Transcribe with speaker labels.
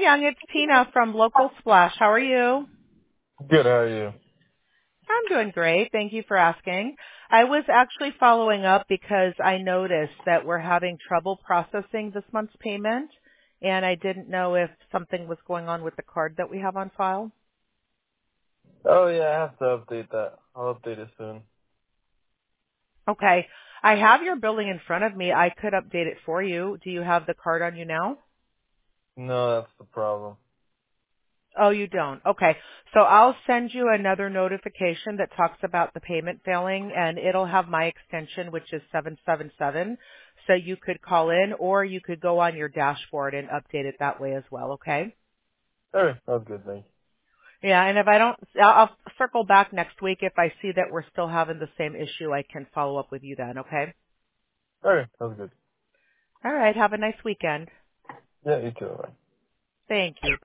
Speaker 1: Young. It's Tina from Local Splash. How are you?
Speaker 2: Good, how are you?
Speaker 1: I'm doing great. Thank you for asking. I was actually following up because I noticed that we're having trouble processing this month's payment, and I didn't know if something was going on with the card that we have on file.
Speaker 2: Oh yeah, I have to update that. I'll update it soon.
Speaker 1: Okay. I have your billing in front of me. I could update it for you. Do you have the card on you now?
Speaker 2: No, that's the problem.
Speaker 1: Oh, you don't. Okay. So I'll send you another notification that talks about the payment failing, and it'll have my extension, which is 777. So you could call in or you could go on your dashboard and update it that way as well, okay?
Speaker 2: Alright, that's good, thank
Speaker 1: Yeah, and if I don't, I'll circle back next week. If I see that we're still having the same issue, I can follow up with you then, okay?
Speaker 2: you. Alright, that's good.
Speaker 1: All right. Have a nice weekend.
Speaker 2: Yeah, you too, bye.
Speaker 1: Thank you.